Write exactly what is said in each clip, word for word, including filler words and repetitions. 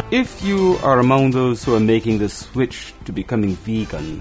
If you are among those who are making the switch to becoming vegan,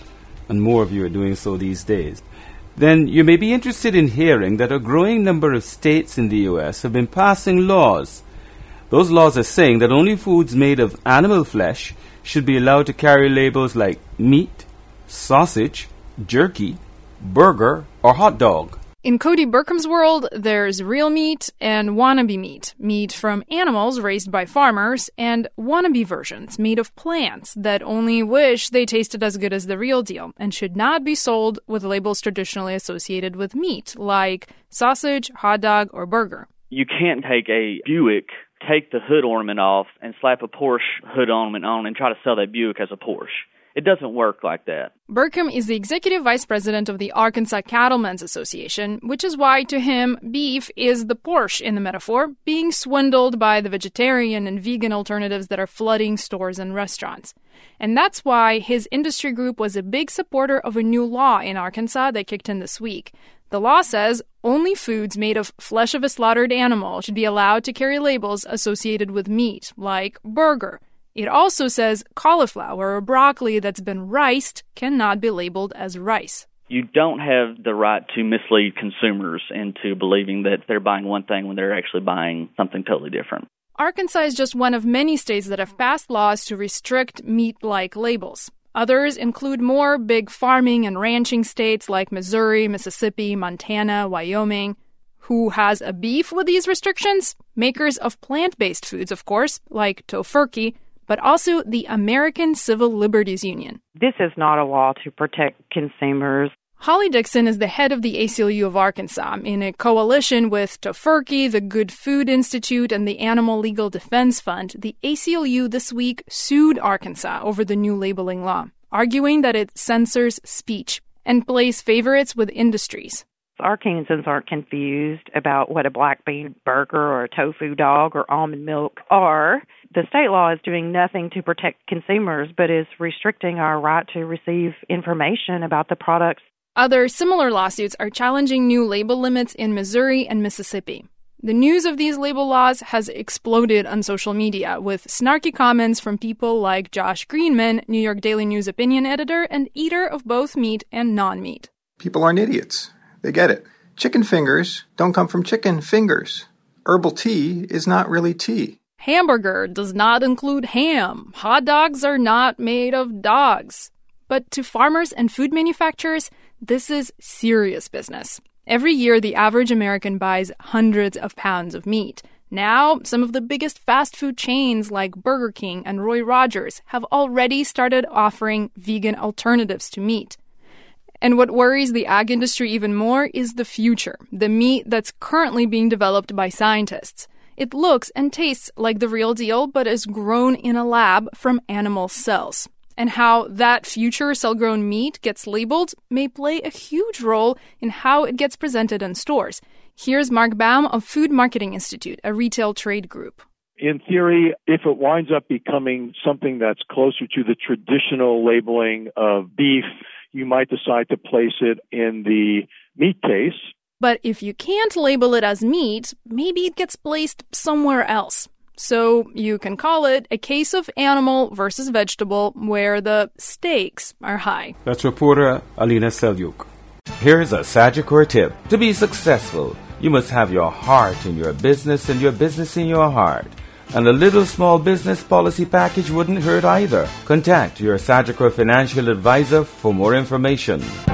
and more of you are doing so these days, then you may be interested in hearing that a growing number of states in the U S have been passing laws. Those laws are saying that only foods made of animal flesh should be allowed to carry labels like meat, sausage, jerky, burger, or hot dog. In Cody Burkham's world, there's real meat and wannabe meat, meat from animals raised by farmers, and wannabe versions made of plants that only wish they tasted as good as the real deal and should not be sold with labels traditionally associated with meat, like sausage, hot dog, or burger. You can't take a Buick, take the hood ornament off, and slap a Porsche hood ornament on and try to sell that Buick as a Porsche. It doesn't work like that. Burkham is the executive vice president of the Arkansas Cattlemen's Association, which is why, to him, beef is the Porsche in the metaphor, being swindled by the vegetarian and vegan alternatives that are flooding stores and restaurants. And that's why his industry group was a big supporter of a new law in Arkansas that kicked in this week. The law says only foods made of flesh of a slaughtered animal should be allowed to carry labels associated with meat, like burger. It also says cauliflower or broccoli that's been riced cannot be labeled as rice. You don't have the right to mislead consumers into believing that they're buying one thing when they're actually buying something totally different. Arkansas is just one of many states that have passed laws to restrict meat-like labels. Others include more big farming and ranching states like Missouri, Mississippi, Montana, Wyoming. Who has a beef with these restrictions? Makers of plant-based foods, of course, like Tofurkey, but also the American Civil Liberties Union. This is not a law to protect consumers. Holly Dixon is the head of the A C L U of Arkansas. In a coalition with Tofurkey, the Good Food Institute, and the Animal Legal Defense Fund, the A C L U this week sued Arkansas over the new labeling law, arguing that it censors speech and plays favorites with industries. Arkansans aren't confused about what a black bean burger or a tofu dog or almond milk are. The state law is doing nothing to protect consumers, but is restricting our right to receive information about the products. Other similar lawsuits are challenging new label limits in Missouri and Mississippi. The news of these label laws has exploded on social media, with snarky comments from people like Josh Greenman, New York Daily News opinion editor and eater of both meat and non-meat. People aren't idiots. They get it. Chicken fingers don't come from chicken fingers. Herbal tea is not really tea. Hamburger does not include ham. Hot dogs are not made of dogs. But to farmers and food manufacturers, this is serious business. Every year, the average American buys hundreds of pounds of meat. Now, some of the biggest fast food chains like Burger King and Roy Rogers have already started offering vegan alternatives to meat. And what worries the ag industry even more is the future, the meat that's currently being developed by scientists. It looks and tastes like the real deal, but is grown in a lab from animal cells. And how that future cell-grown meat gets labeled may play a huge role in how it gets presented in stores. Here's Mark Baum of Food Marketing Institute, a retail trade group. In theory, if it winds up becoming something that's closer to the traditional labeling of beef, you might decide to place it in the meat case. But if you can't label it as meat, maybe it gets placed somewhere else. So you can call it a case of animal versus vegetable where the stakes are high. That's reporter Alina Selyuk. Here's a Sagicor tip. To be successful, you must have your heart in your business and your business in your heart. And a little small business policy package wouldn't hurt either. Contact your Sagicor financial advisor for more information.